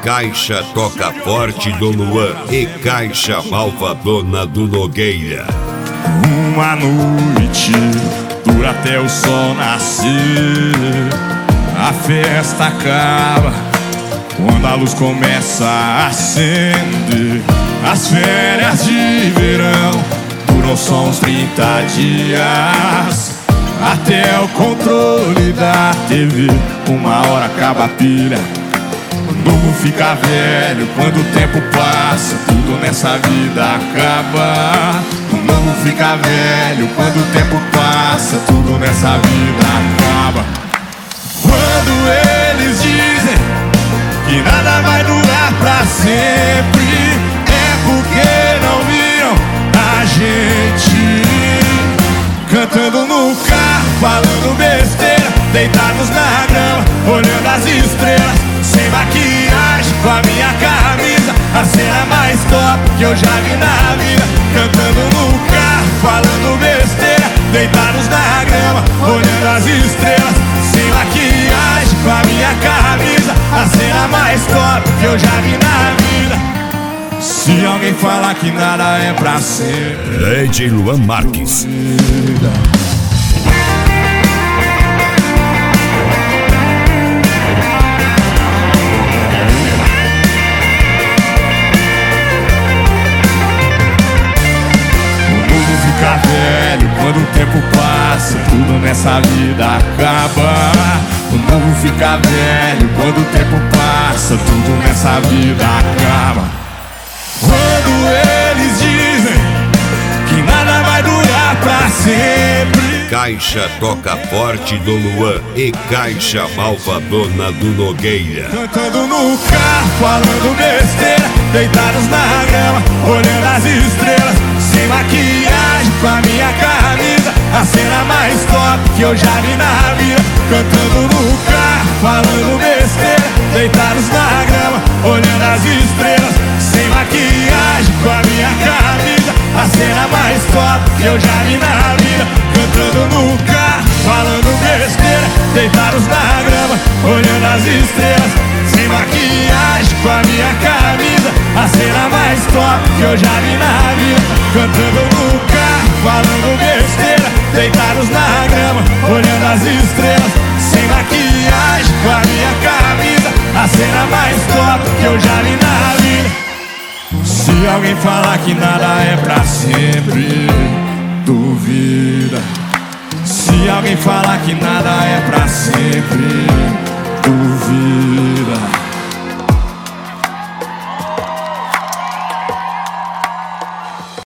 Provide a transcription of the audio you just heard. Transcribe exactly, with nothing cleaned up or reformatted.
Caixa Toca Forte do Luan e Caixa Malvadona do Nogueira. Uma noite dura até o sol nascer. A festa acaba quando a luz começa a acender. As férias de verão duram só uns trinta dias. Até o controle da T V, uma hora acaba a pilha. O novo fica velho quando o tempo passa, tudo nessa vida acaba. O novo fica velho quando o tempo passa, tudo nessa vida acaba. Quando eles dizem que nada vai durar pra sempre, é porque não viram a gente cantando no carro, falando besteira, deitados na grama, olhando as estrelas, sem maquiagem, com a minha camisa, a cena mais top que eu já vi na vida. Cantando no carro, falando besteira, deitados na grama, olhando as estrelas, sem maquiagem, com a minha camisa, a cena mais top que eu já vi na vida. Se alguém falar que nada é pra sempre, D J Luan Marques. Fica velho quando o tempo passa, tudo nessa vida acaba. O novo fica velho quando o tempo passa, tudo nessa vida acaba. Quando eles dizem que nada vai durar pra sempre, Caixa Toca Forte do Luan e Caixa Malvadona do Nogueira. Cantando no carro, falando besteira, deitados na grama, olhando as estrelas, sem maquiagem, com a minha camisa, a cena mais top que eu já vi na vida. Cantando no carro, falando besteira, deitados na grama, olhando as estrelas, sem maquiagem, com a minha camisa, a cena mais top que eu já vi na vida. Cantando no carro, falando besteira, deitados na grama, olhando as estrelas, sem maquiagem, com a minha camisa, a cena mais top que eu já vi na vida. Cantando no carro, falando besteira, deitados na grama, olhando as estrelas, sem maquiagem, com a minha camisa, a cena mais top que eu já vi na vida. Se alguém falar que nada é pra sempre, duvida. Se alguém falar que nada é pra sempre, duvida.